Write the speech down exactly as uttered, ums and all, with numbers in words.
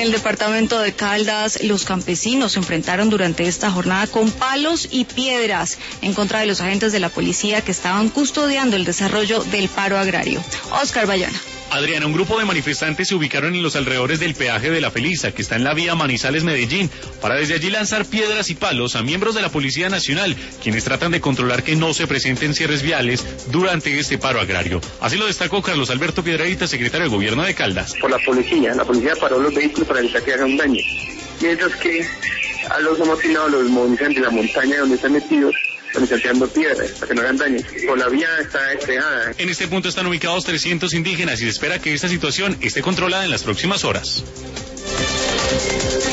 el departamento de Caldas, los campesinos se enfrentaron durante esta jornada con palos y piedras en contra de los agentes de la policía que estaban custodiando el desarrollo del paro agrario. Oscar Bayona. Adriana, un grupo de manifestantes se ubicaron en los alrededores del peaje de La Felisa, que está en la vía Manizales-Medellín, para desde allí lanzar piedras y palos a miembros de la Policía Nacional, quienes tratan de controlar que no se presenten cierres viales durante este paro agrario. Así lo destacó Carlos Alberto Piedrahíta, secretario de Gobierno de Caldas. Por la policía, la policía paró los vehículos para evitar que hagan daño. Mientras que a los amotinados los movilizan de la montaña donde están metidos, están echando piedras para que no hagan daño. Por la vía está despejada. En este punto están ubicados trescientos indígenas y se espera que esta situación esté controlada en las próximas horas.